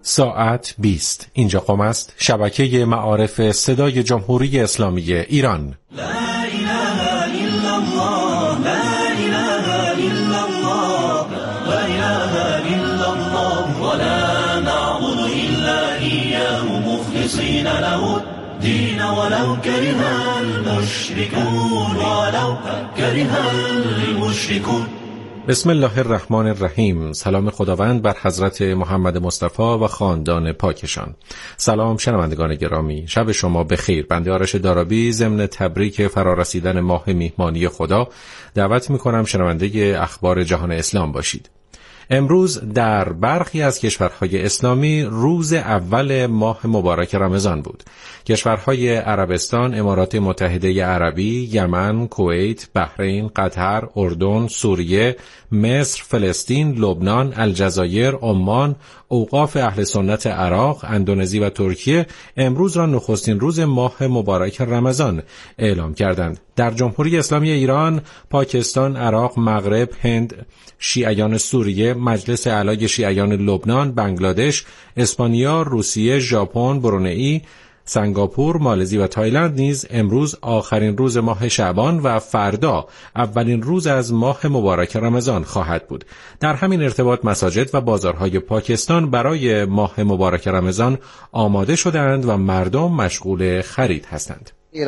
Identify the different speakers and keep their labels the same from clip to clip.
Speaker 1: ساعت 20. اینجا قم است، شبکه معارف صدای جمهوری اسلامی ایران.
Speaker 2: لا اله الا الله، لا اله الا الله، لا اله الا الله، ولا نعبد الا اياه مخلصين له الدين ولو كره المشركون، ولو كره المشركون.
Speaker 1: بسم الله الرحمن الرحیم. سلام خداوند بر حضرت محمد مصطفی و خاندان پاکشان. سلام شنوندگان گرامی، شب شما بخیر. بنده آرش دارابی ضمن تبریک فرارسیدن ماه میهمانی خدا دعوت میکنم شنونده اخبار جهان اسلام باشید. امروز در برخی از کشورهای اسلامی روز اول ماه مبارک رمضان بود. کشورهای عربستان، امارات متحده عربی، یمن، کویت، بحرین، قطر، اردن، سوریه، مصر، فلسطین، لبنان، الجزایر، عمان، اوقاف اهل سنت عراق، اندونزی و ترکیه امروز را نخستین روز ماه مبارک رمضان اعلام کردند. در جمهوری اسلامی ایران، پاکستان، عراق، مغرب، هند، شیعیان سوریه، مجلس اعلای شیعیان لبنان، بنگلادش، اسپانیا، روسیه، ژاپن، برونئی، سنگاپور، مالزی و تایلند نیز امروز آخرین روز ماه شعبان و فردا اولین روز از ماه مبارک رمضان خواهد بود. در همین ارتباط مساجد و بازارهای پاکستان برای ماه مبارک رمضان آماده شدند و مردم مشغول خرید هستند.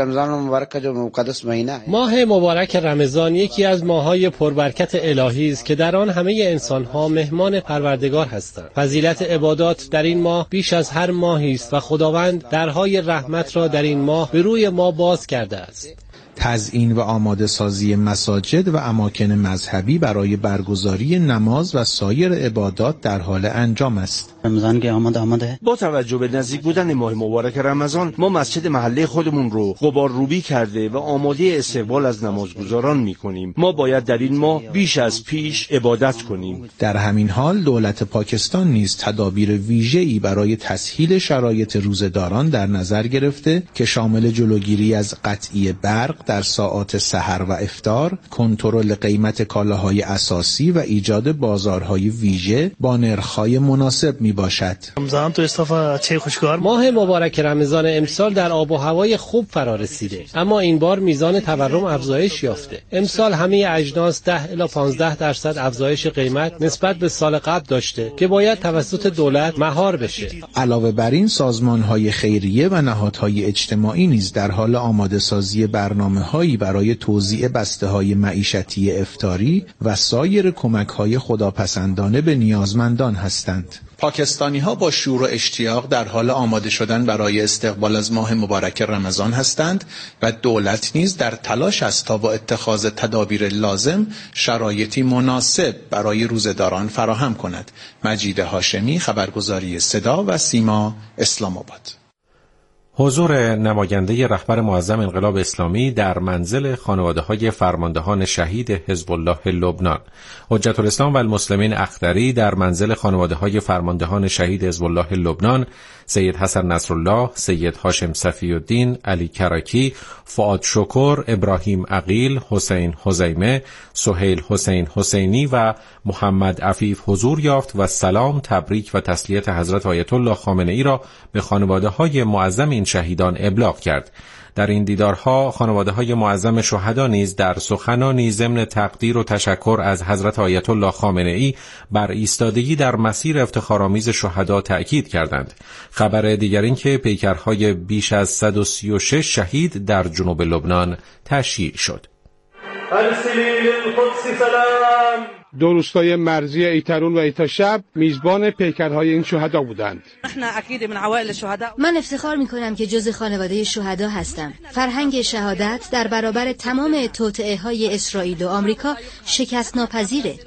Speaker 3: ماه مبارک رمضان یکی از ماه‌های پربرکت الهی است که در آن همه انسان‌ها مهمان پروردگار هستند. فضیلت عبادات در این ماه بیش از هر ماهی است و خداوند درهای رحمت را در این ماه به روی ما باز کرده است.
Speaker 4: تزیین و آماده سازی مساجد و اماکن مذهبی برای برگزاری نماز و سایر عبادات در حال انجام است.
Speaker 5: رمضان که آماده.
Speaker 6: با توجه به نزدیک بودن ماه مبارک رمضان، ما مسجد محله خودمون رو غبارروبی کرده و آماده استقبال از نمازگزاران می‌کنیم. ما باید در این ماه بیش از پیش عبادت کنیم.
Speaker 4: در همین حال دولت پاکستان نیز تدابیر ویژه‌ای برای تسهیل شرایط روزه‌داران در نظر گرفته که شامل جلوگیری از قطعی برق در ساعات سحر و افطار، کنترل قیمت کالاهای اساسی و ایجاد بازارهای ویژه با نرخ‌های مناسب میباشد.
Speaker 3: رمضان تو استفاده چه خوشگوار. ماه مبارک رمضان امسال در آب و هوای خوب فرا رسیده، اما این بار میزان تورم افزایش یافته. امسال همه اجناس 10 الی 15% افزایش قیمت نسبت به سال قبل داشته که باید توسط دولت مهار بشه.
Speaker 4: علاوه بر این سازمان‌های خیریه و نهادهای اجتماعی نیز در حال آماده سازی برنامه‌هایی برای توزیع بسته‌های معیشتی افطاری و سایر کمک‌های خداپسندانه به نیازمندان هستند. پاکستانی‌ها با شور و اشتیاق در حال آماده شدن برای استقبال از ماه مبارک رمضان هستند و دولت نیز در تلاش است تا با اتخاذ تدابیر لازم شرایطی مناسب برای روزه‌داران فراهم کند. مجید هاشمی، خبرگزاری صدا و سیما، اسلام آباد.
Speaker 1: حضور نماینده رهبر معظم انقلاب اسلامی در منزل خانواده‌های فرماندهان شهید حزب الله لبنان. حجت الاسلام و المسلمین اختری در منزل خانواده‌های فرماندهان شهید حزب الله لبنان، سید حسن نصرالله، سید هاشم صفی الدین، علی کراکی، فؤاد شکر، ابراهیم عقیل، حسین حزیمه، سهیل حسین حسینی و محمد عفیف حضور یافت و سلام، تبریک و تسلیت حضرت آیت الله خامنه‌ای را به خانواده‌های معظم این شهیدان ابلاغ کرد. در این دیدارها خانواده‌های معظم شهدا نیز در سخنانی ضمن تقدیر و تشکر از حضرت آیت الله خامنه‌ای بر ایستادگی در مسیر افتخارآمیز شهدا تأکید کردند. خبر دیگر این که پیکرهای بیش از 136 شهید در جنوب لبنان تشییع شد.
Speaker 7: دو روستای مرزی ایترون و ایتاشب میزبان پیکرهای این شهدا بودند.
Speaker 8: من افتخار میکنم که جز خانواده شهدا هستم. فرهنگ شهادت در برابر تمام توطئه‌های اسرائیل و آمریکا شکست ناپذیره.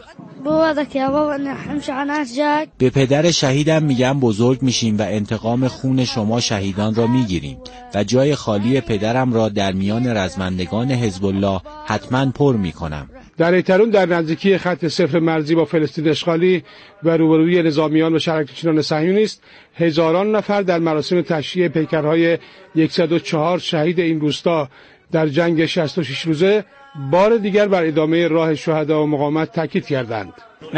Speaker 9: به پدر شهیدم میگم بزرگ میشیم و انتقام خون شما شهیدان را میگیریم و جای خالی پدرم را در میان رزمندگان حزب الله حتما پر میکنم.
Speaker 7: در ایترون در نزدیکی خط صفر مرزی با فلسطین اشغالی و روبروی نظامیان و شهرکشیدان صهیونیست هزاران نفر در مراسم تشییع پیکرهای 104 شهید این روستا در جنگ 66 روزه بار دیگر بر ادامه راه شهدا و مقاومت تاکید کردند.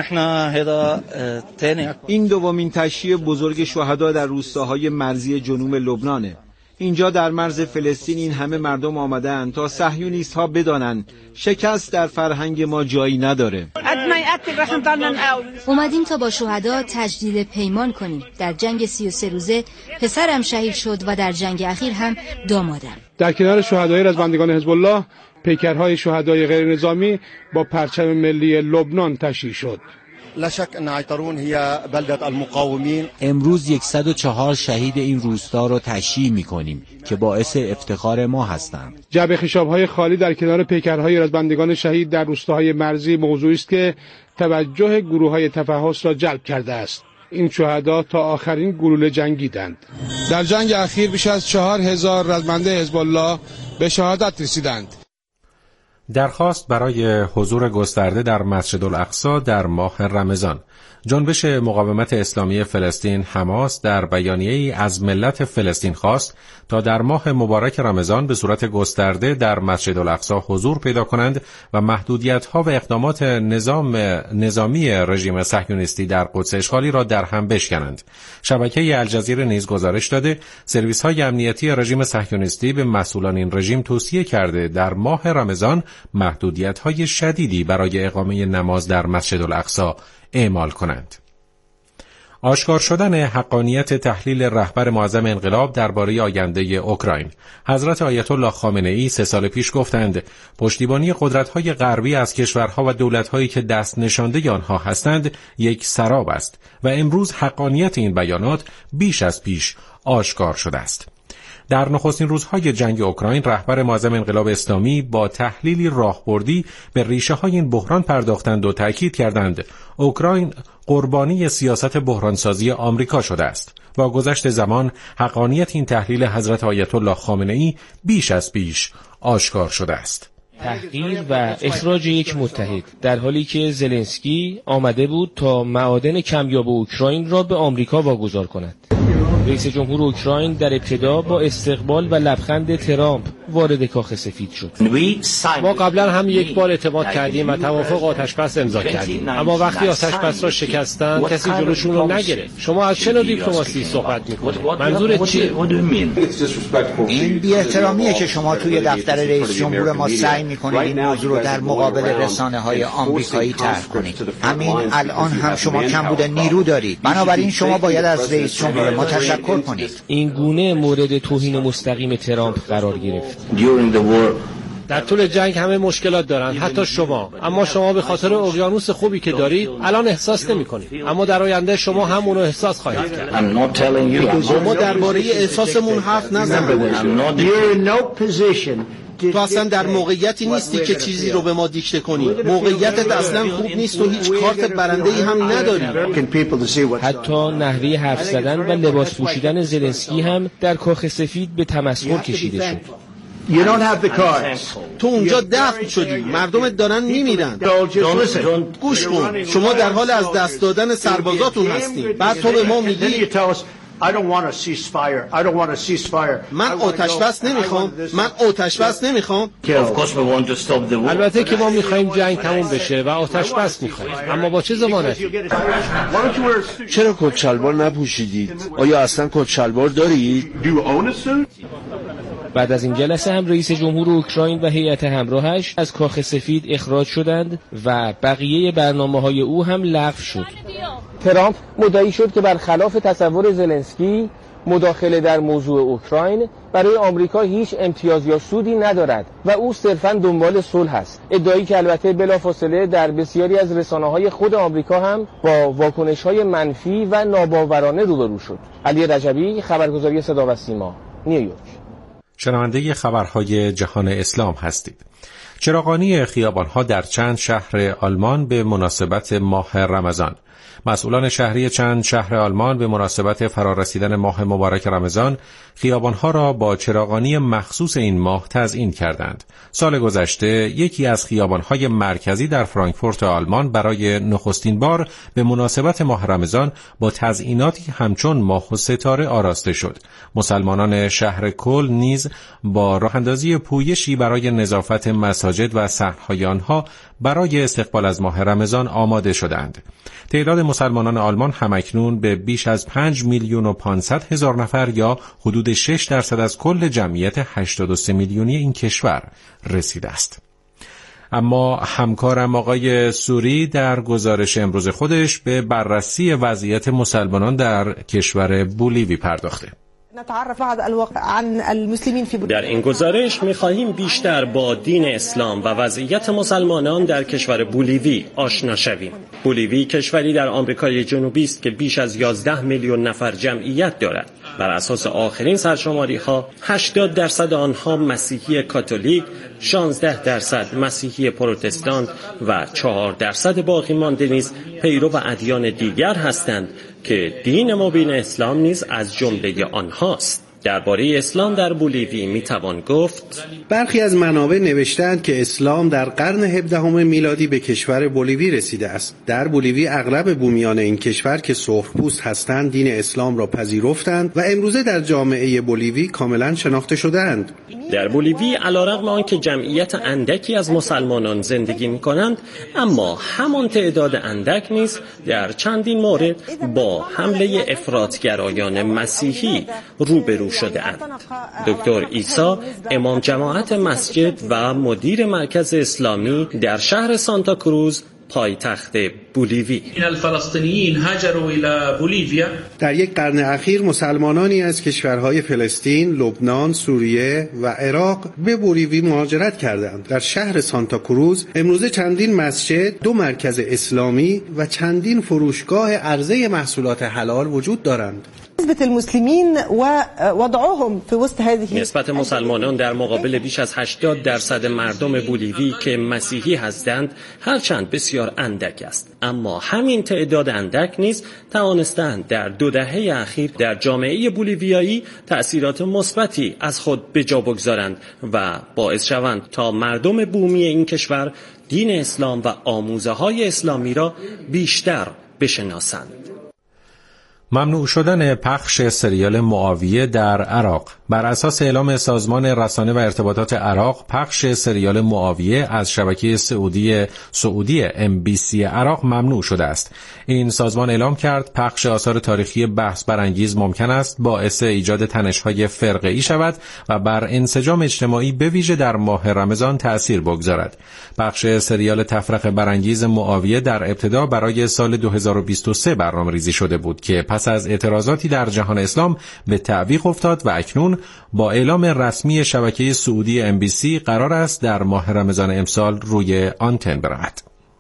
Speaker 5: این دومین تشییع بزرگ شهدا در روستاهای مرزی جنوب لبنانه. اینجا در مرز فلسطین این همه مردم آمدن تا صهیونیست ها بدانن شکست در فرهنگ ما جایی نداره.
Speaker 8: اومدیم تا با شهدا تجدید پیمان کنیم. در جنگ 33 روزه پسرم شهید شد و در جنگ اخیر هم دامادم.
Speaker 7: در کنار شهدای رزمندگان حزب الله، پیکرهای شهدای غیر نظامی با پرچم ملی لبنان تشییع شد.
Speaker 9: امروز 104 شهید این روستا رو تشییع می‌کنیم که باعث افتخار ما هستند.
Speaker 7: جعبه خشاب‌های خالی در کنار پیکرهای رزمندگان شهید در روستاهای مرزی موضوعی است که توجه گروه‌های تفحص را جلب کرده است. این شهدا تا آخرین گلوله جنگیدند. در جنگ اخیر بیش از 4000 رزمنده حزب الله به شهادت رسیدند.
Speaker 1: درخواست برای حضور گسترده در مسجد الاقصی در ماه رمضان. جنبش مقاومت اسلامی فلسطین حماس در بیانیه‌ای از ملت فلسطین خواست تا در ماه مبارک رمضان به صورت گسترده در مسجد الاقصی حضور پیدا کنند و محدودیت‌ها و اقدامات نظامی رژیم صهیونیستی در قدس اشغالی را در هم بشکنند. شبکه الجزیره نیز گزارش داده سرویس‌های امنیتی رژیم صهیونیستی به مسئولان این رژیم توصیه کرده در ماه رمضان محدودیت‌های شدیدی برای اقامه نماز در مسجد الاقصی اعمال کنند. آشکار شدن حقانیت تحلیل رهبر معظم انقلاب درباره آینده اوکراین. حضرت آیت الله خامنه ای 3 سال پیش گفتند پشتیبانی قدرت‌های غربی از کشورها و دولت‌هایی که دست نشانده آنها هستند یک سراب است و امروز حقانیت این بیانات بیش از پیش آشکار شده است. در نخستین روزهای جنگ اوکراین رهبر معظم انقلاب اسلامی با تحلیلی راهبردی به ریشه‌های این بحران پرداختند و تاکید کردند اوکراین قربانی سیاست بحرانسازی آمریکا شده است. با گذشت زمان حقانیت این تحلیل حضرت آیت الله خامنه ای بیش از پیش آشکار شده است.
Speaker 10: تحقیر و اخراج یک متحد در حالی که زلنسکی آمده بود تا معادن کمیاب اوکراین را به آمریکا واگذار کند. رئیس جمهور اوکراین در ابتدا با استقبال و لبخند ترامپ وارد کاخ سفید شد.
Speaker 3: ما قبلا هم یک بار اعتماد کردیم و توافق آتشبس امضا کردیم، اما وقتی آتشبس را شکستن کسی جلوشون رو نگرفت. شما از چه نوع دیپلماسی صحبت می‌کنید؟ منظورت چیه؟
Speaker 11: این بی‌احترامیه که شما توی دفتر رئیس جمهور ما سعی می‌کنید این موضوع رو در مقابل رسانه‌های آمریکایی طرح کنید. همین الان هم شما کمبود نیرو دارید. بنابراین شما باید از رئیس جمهور ما تشکر کنید.
Speaker 10: این گونه مورد توهین مستقیم ترامپ قرار گرفت.
Speaker 3: در طول جنگ همه مشکلات دارن، حتی شما، اما شما به خاطر اقیانوس خوبی که دارید الان احساس نمی‌کنید، اما در آینده شما هم اون رو احساس خواهید کرد.
Speaker 12: ما درباره احساسمون حرف نزن. تو اصلا در موقعیتی نیستی که چیزی رو به ما دیکته کنی. موقعیتت اصلا خوب نیست و هیچ کارت برنده‌ای هم نداری.
Speaker 10: حتی نحوه حرف زدن و لباس پوشیدن زلنسکی هم در کاخ سفید به تمسخر کشیده شد.
Speaker 12: تو اونجا دفن شدی، مردمت دارن میمیرن. گوش کن، شما در حال از دست دادن سربازاتون هستین. بعد تو به ما میگی من آتش بس نمیخوام.
Speaker 3: البته که ما میخوایم جنگ تموم بشه و آتش بس میخوایم، اما با چه ضمانتی؟
Speaker 6: چرا کت شلوار نپوشیدید؟ آیا اصلا کت شلوار دارید؟
Speaker 10: بعد از این جلسه هم رئیس جمهور اوکراین و هیئت همراهش از کاخ سفید اخراج شدند و بقیه برنامه‌های او هم لغو شد. ترامپ مدعی شد که برخلاف تصور زلنسکی مداخله در موضوع اوکراین برای آمریکا هیچ امتیاز یا سودی ندارد و او صرفاً دنبال صلح است. ادعایی که البته بلافاصله در بسیاری از رسانه‌های خود آمریکا هم با واکنش‌های منفی و ناباورانه روبرو شد. علی رجبی، خبرگزاری صدا و سیما، نیویورک.
Speaker 1: شنونده خبرهای جهان اسلام هستید. چراغانی خیابان‌ها در چند شهر آلمان به مناسبت ماه رمضان. مسئولان شهری چند شهر آلمان به مناسبت فرارسیدن ماه مبارک رمضان خیابانها را با چراغانی مخصوص این ماه تزیین کردند. سال گذشته یکی از خیابانهای مرکزی در فرانکفورت آلمان برای نخستین بار به مناسبت ماه رمضان با تزییناتی همچون ماه و ستاره آراسته شد. مسلمانان شهر کل نیز با راهاندازی پویشی برای نظافت مساجد و صحن‌های آنها برای استقبال از ماه رمضان آماده شدند. تعداد مسلمانان آلمان همکنون به بیش از 5,500,000 نفر یا حدود 6% از کل جمعیت 83 میلیونی این کشور رسیده است. اما همکارم آقای سوری در گزارش امروز خودش به بررسی وضعیت مسلمانان در کشور بولیوی پرداخته.
Speaker 13: در این گزارش می‌خواهیم بیشتر با دین اسلام و وضعیت مسلمانان در کشور بولیوی آشنا شویم. بولیوی کشوری در آمریکای جنوبی است که بیش از 11 میلیون نفر جمعیت دارد. بر اساس آخرین سرشماری‌ها 80% آنها مسیحی کاتولیک، 16% مسیحی پروتستان و 4% باقی مانده نیز پیرو ادیان دیگر هستند که دین مبین اسلام نیز از جمله آنهاست. درباره اسلام در بولیوی میتوان گفت
Speaker 14: برخی از منابع نوشتند که اسلام در قرن 17 میلادی به کشور بولیوی رسیده است. در بولیوی اغلب بومیان این کشور که سرخپوست هستند دین اسلام را پذیرفتند و امروزه در جامعه بولیوی کاملا شناخته شده‌اند.
Speaker 13: در بولیوی علیرغم آنکه جمعیت اندکی از مسلمانان زندگی می‌کنند، اما همان تعداد اندک نیز در چندین مورد با حمله افراطگرایان مسیحی روبرو شده اند. دکتر عیسی، امام جماعت مسجد و مدیر مرکز اسلامی در شهر سانتا کروز، پایتخت بولیوی.
Speaker 14: در یک قرن اخیر مسلمانانی از کشورهای فلسطین، لبنان، سوریه و عراق به بولیوی مهاجرت کردند. در شهر سانتا کروز امروزه چندین مسجد، 2 مرکز اسلامی و چندین فروشگاه عرضه محصولات حلال وجود دارند.
Speaker 13: نسبت مسلمانان در مقابل بیش از 80% مردم بولیوی که مسیحی هستند هرچند بسیار اندک است، اما همین تعداد اندک نیز توانستند در 2 دهه اخیر در جامعه بولیویایی تأثیرات مثبتی از خود به جا بگذارند و باعث شوند تا مردم بومی این کشور دین اسلام و آموزه‌های اسلامی را بیشتر بشناسند.
Speaker 1: ممنوع شدن پخش سریال معاویه در عراق. بر اساس اعلام سازمان رسانه و ارتباطات عراق، پخش سریال معاویه از شبکه سعودی MBC عراق ممنوع شده است. این سازمان اعلام کرد پخش آثار تاریخی بحث برانگیز ممکن است باعث ایجاد تنش‌های فرقه‌ای شود و بر انسجام اجتماعی به ویژه در ماه رمضان تأثیر بگذارد. پخش سریال تفرقه برانگیز معاویه در ابتدا برای سال 2023 برنامه‌ریزی شده بود که پس از اعتراضاتی در جهان اسلام به تعویق افتاد و اکنون با اعلام رسمی شبکه سعودی MBC قرار است در ماه رمضان امسال روی آنتن برود.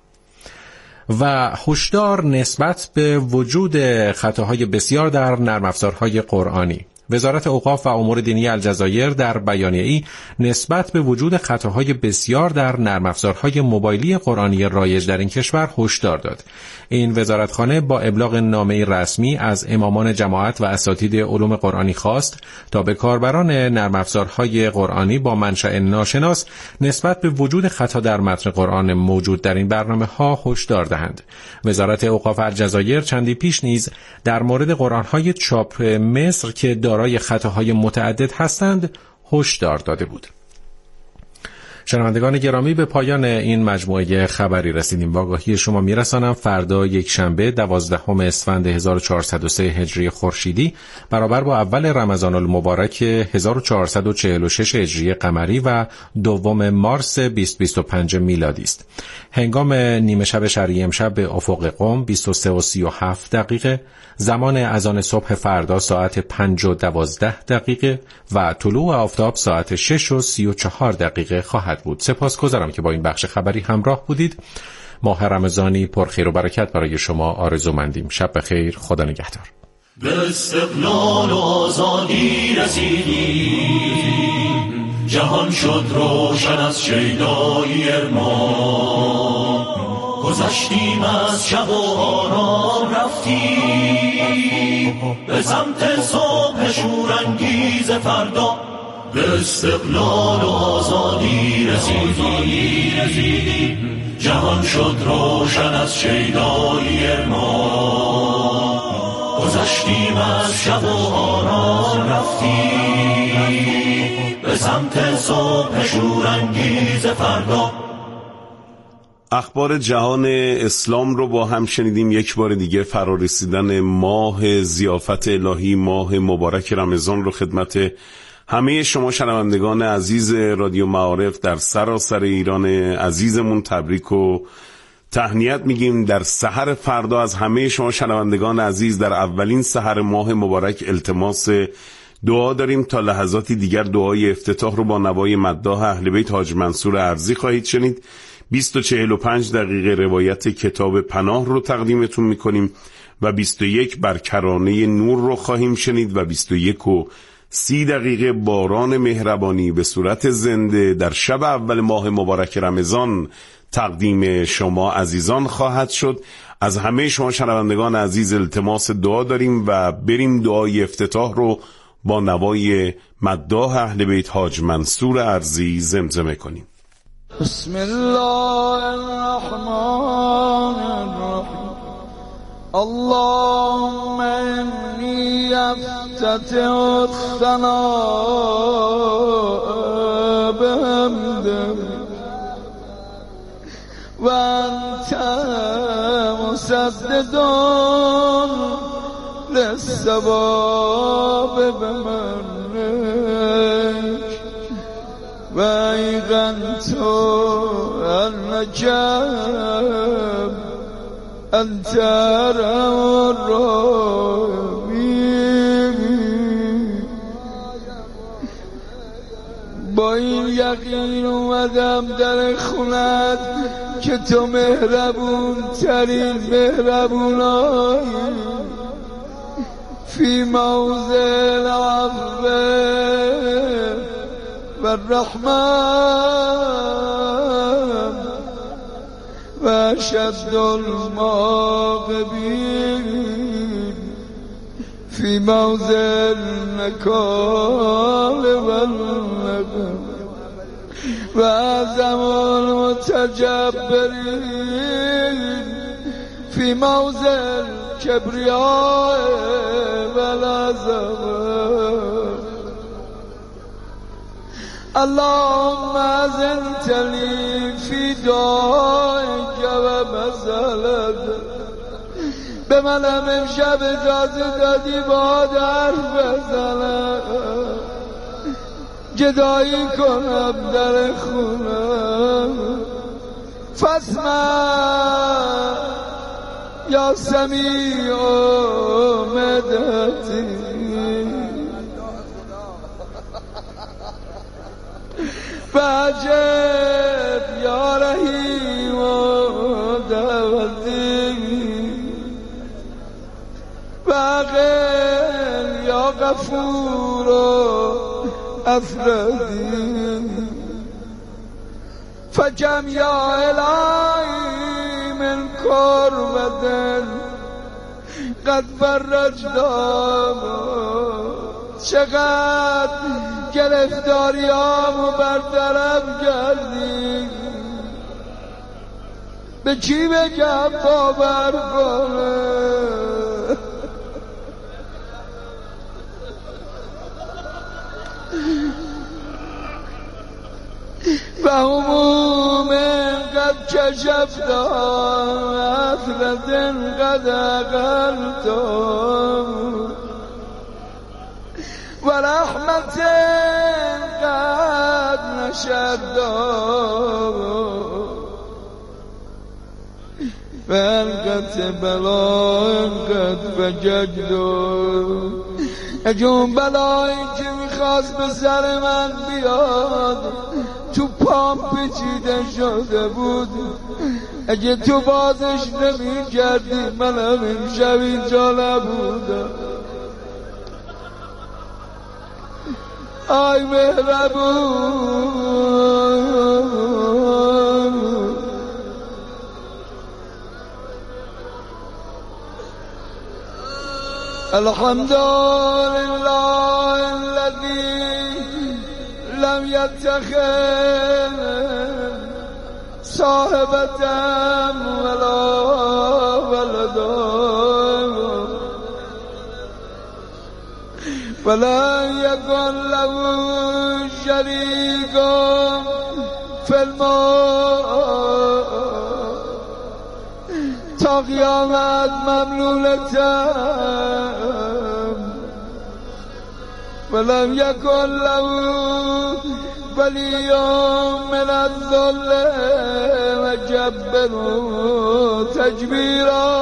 Speaker 1: و هشدار نسبت به وجود خطاهای بسیار در نرم افزارهای قرآنی. وزارت اوقاف و امور دینی الجزایر در بیانیه‌ای نسبت به وجود خطاهای بسیار در نرم افزارهای موبایلی قرآنی رایج در این کشور هشدار داد. این وزارتخانه با ابلاغ نامه‌ای رسمی از امامان جماعت و اساتید علوم قرآنی خواست تا به کاربران نرم افزارهای قرآنی با منشأ ناشناس نسبت به وجود خطا در متن قرآن موجود در این برنامه‌ها هشدار دهند. وزارت اوقاف الجزایر چندی پیش نیز در مورد قرآن‌های چاپ مصر که دارای خطاهای متعدد هستند هشدار داده بود. شنوندگان گرامی، به پایان این مجموعه خبری رسیدیم. با آگاهی شما میرسانم فردا یک شنبه 12 اسفند 1403 هجری خورشیدی برابر با اول رمضان المبارک 1446 هجری قمری و 2 مارس 2025 میلادی است. هنگام نیمه شب شرعی امشب به افق قم 23:37 زمان اذان صبح فردا ساعت 5:12 و طلوع آفتاب ساعت 6:34 خواهد بود. سپاسگزارم که با این بخش خبری همراه بودید. ماه رمضانی پرخیر و برکت برای شما آرزومندیم. شب بخیر، خدا نگهدار.
Speaker 2: به استقلال و آزادی رسیدیم، جهان شد روشن از شیدای ارمان. گذشتیم از شب و آرام رفتیم به سمت صبح شورانگیز فردا، به استقلال و آزادی رسیدیم. جهان شد روشن از شیدایی ما، گذشتیم از شب و آرام رفتیم به سمت صبح شورانگیز فردا.
Speaker 15: اخبار جهان اسلام رو با هم شنیدیم. یک بار دیگه فرارسیدن ماه ضیافت الهی، ماه مبارک رمضان رو خدمت همه شما شنوندگان عزیز رادیو معارف در سراسر ایران عزیزمون تبریک و تهنیت میگیم. در سحر فردا از همه شما شنوندگان عزیز در اولین سحر ماه مبارک التماس دعا داریم. تا لحظاتی دیگر دعای افتتاح رو با نوای مداح اهل بیت حاج منصور ارزی خواهید شنید. 20:45 روایت کتاب پناه رو تقدیمتون میکنیم و 21 بر کرانه نور رو خواهیم شنید و 21:30 باران مهربانی به صورت زنده در شب اول ماه مبارک رمضان تقدیم شما عزیزان خواهد شد. از همه شما شنوندگان عزیز التماس دعا داریم و بریم دعای افتتاح رو با نوای مداح اهل بیت حاج منصور ارزی زمزمه کنیم.
Speaker 16: بسم الله الرحمن الرحیم. اللهم انی افتتح الثناء بحمدک و انت مسدد للثواب بمنک و ایقنت النجم انت ارحم الراحمین. با این یقین اومدم در خونت که تو مهربون ترین مهربونایی، فی موضع العفو و الرحمن و اشد المعاقبین فی موضع النکال و النقم و اعظم المتجبرین فی موضع الکبریاء و العظمه. اللهم أذنت لي في دعائك ومسألتك. به منم امشب اجازه دادی با حرف بزنم، جدایی کنم در خونم. فاسمع یا سمیع مدتی فاجب یا رحیم دعوتی فاغفر یا غفور افردی فجم یا الهی من کربت قد فرجتم. چقدر گرفتاریامو برطرف کردی، به کی بگم باور کنه؟ و هموم قد کشفتم اثرت قد اقلتم و رحمت قد نشدم و القت بلا قد فجدم. اجون بلایی که میخواست به سر من بیاد تو پام پیچیده شده بود، اگه تو بازش نمی کردی منم امشب اینجا نبودم. آی مهربون الحمد لله الذي لم يتخذ صاحبة ولا ولدا ولا يكن له شريك في الملك تا قیامت مملولتم ولم يكن له ولي من الذل وجبره تجبيرا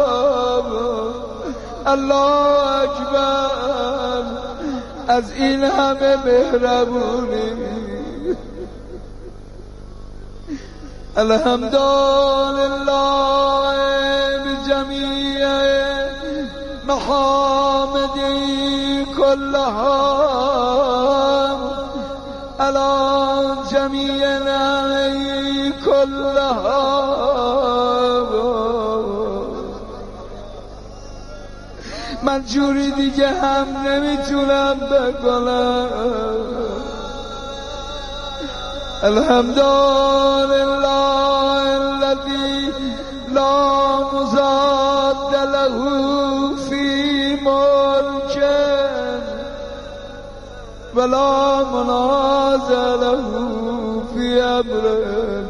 Speaker 16: الله اکبر از این همه مهربونی الحمد لله بجميع محامدی كلها على جميع نعمه كلها من جوری دیگه هم نمیتونم بکنم الحمد لله الذي لا مضاد له في ملكه ولا منازع له في امره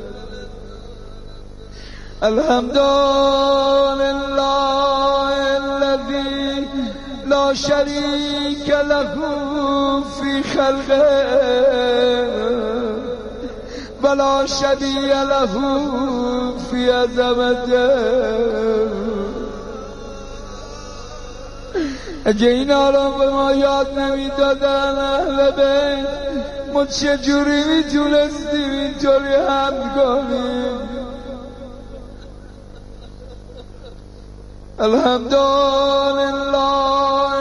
Speaker 16: الحمد لله الذي لا شريك له في خلقه ولا شبیه له فی عظمته اگه اینا رو به ما یاد نمیدادن اهل بیت ما چجوری میتونستیم اینطوری هم کنیم الحمد لله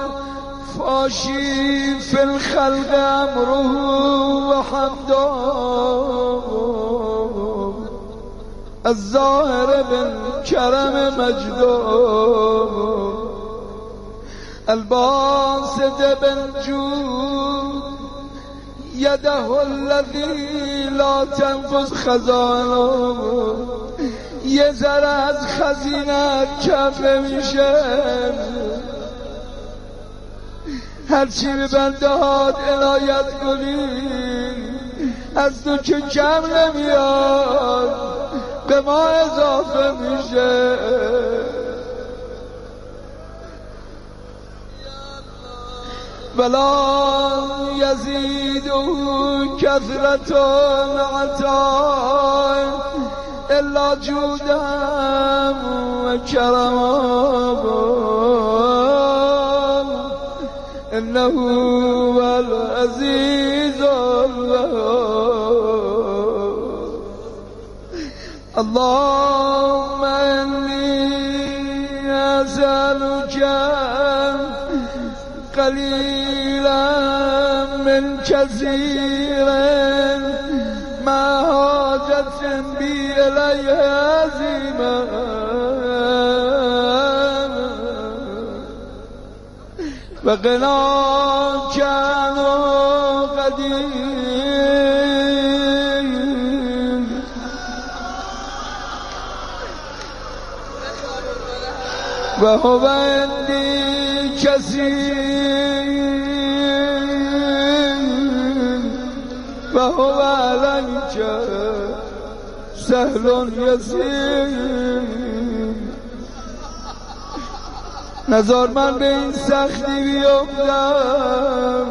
Speaker 16: الفاشی فی الخلق امره و حمده الظاهر بالكرم مجده الباسط بالجود يده الذي لا تنفذ خزانه یه ذره از خزینه کفه میشه هرچی به بنده هات عنایت کنی از تو که کم نمیاد به ما اضافه میشه ولا یزید کثرت العطاء الا جودا و کرما انه هو العزیز اللهم إني أسألك قليلا من كثير ما حاجة بي إليه عظيما وقناك عنه قدير وهو عندي كثير وهو عليك سهل يسير نظر من به این سختی بیفتم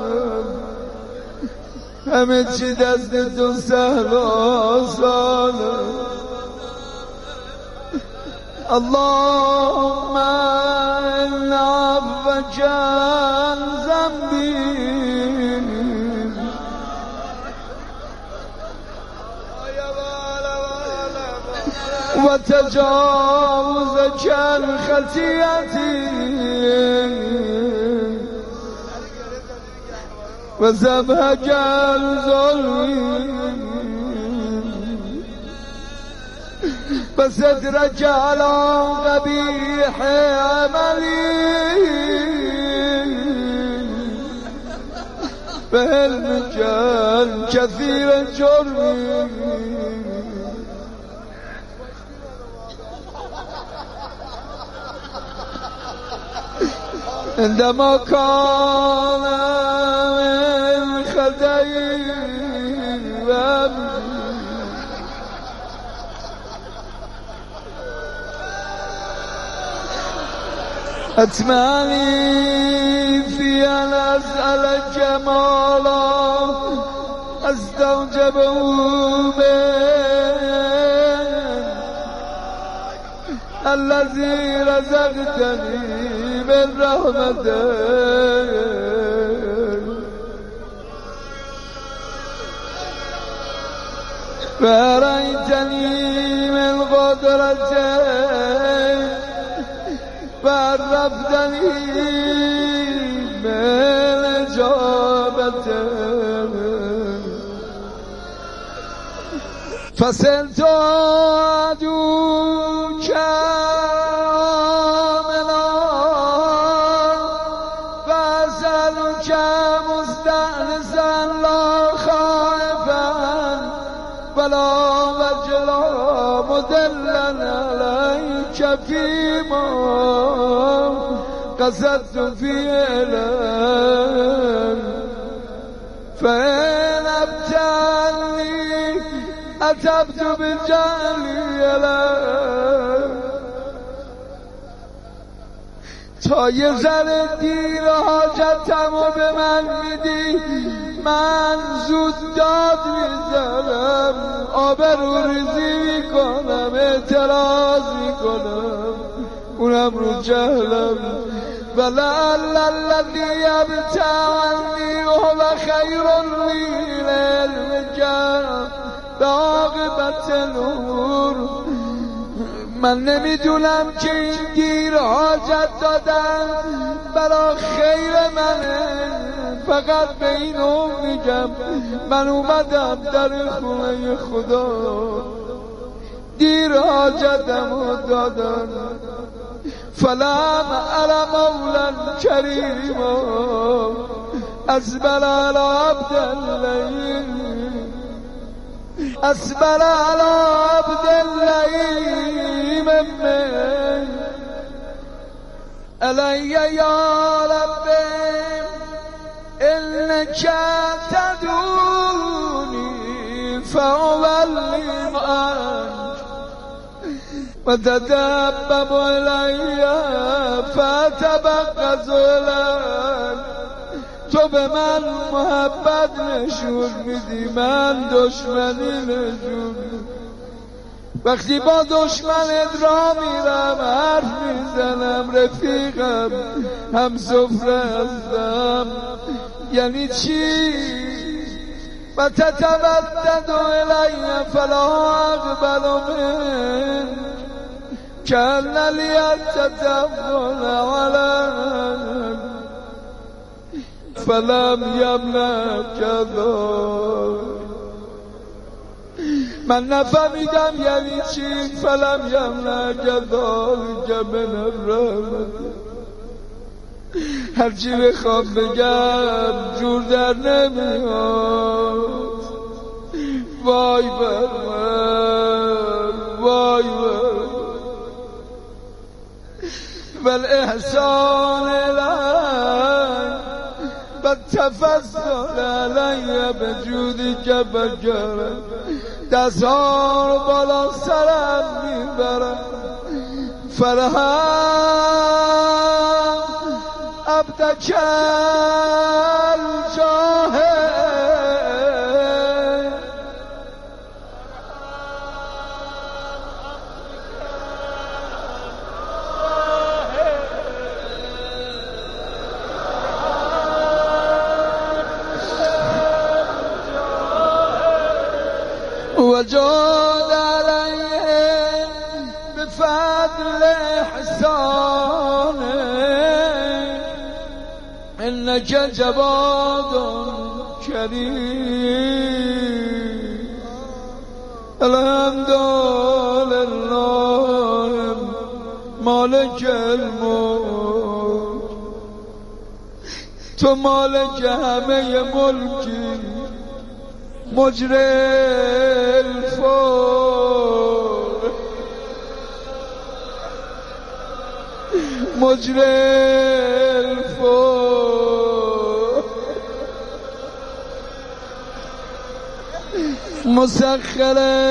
Speaker 16: همه چی دست تو سهل آسانه اللهم إن عفوك عن ذنبي وتجاوزك عن خطيئتي وذبحك عن ظلمي بسترك على قبيح عملي بعلمك كثير جرمي عندما كان من خدي أتمنى في أن أسأل جمالا أستوجبه الذي رزقتني من رحمتك فرأيتني من قدرتك فعرفتني من إجابتك فصرت أدعوك كاملا فأسألك مستأنسا لا خائفا ولا وجلا مدلا عليك فيما قصدت فيه فإن أبتلني أتبت بالجهل تا یه ذره دیر حاجتمو به من میدی من زود داد میزنم آبروریزی میکنم اعتراض میکنم اونم رو جهلم ولعل الذی یبتعنی هو خیر لی لعلمک عاقبت الامور من نمیدونم که این دیر حاجت دادن برای خیر منه فقط به این میگم من اومدم در خونه خدا دیر حاجتمو دادن فلم ار مولا کریما اسبل علی عبد اللئیم اسبل علی عبد اللئیم من علی یا رب انک تدعونی فاولی عنک وتدبب إلي فتبغض إليك تو به من محبت نشون میدی من دشمنی نشون وقتی با دشمنت را میرم حرف میزنم رفیقم هم سفره هستم یعنی چی؟ و تتودد إلی فلا اقبل منک کأن لی تتول عليك فلم یملک ذلک من نفهمیدم یعنی چی فلم یملک ذلک من الرحمت هرچی بخوام بگم جور در نمیاد وای بر من وای بر والاحسان الی والتفضل علی بجودک بکرم دستها رو بالا سرم میبرم فرهم عبدک الجاهد وجود عليه بفضل إحسانه إنك جواد كريم الحمد لله مالک الملک، تو مالک همه ملکی، مجری الفلک، مجری الفلک، مسخر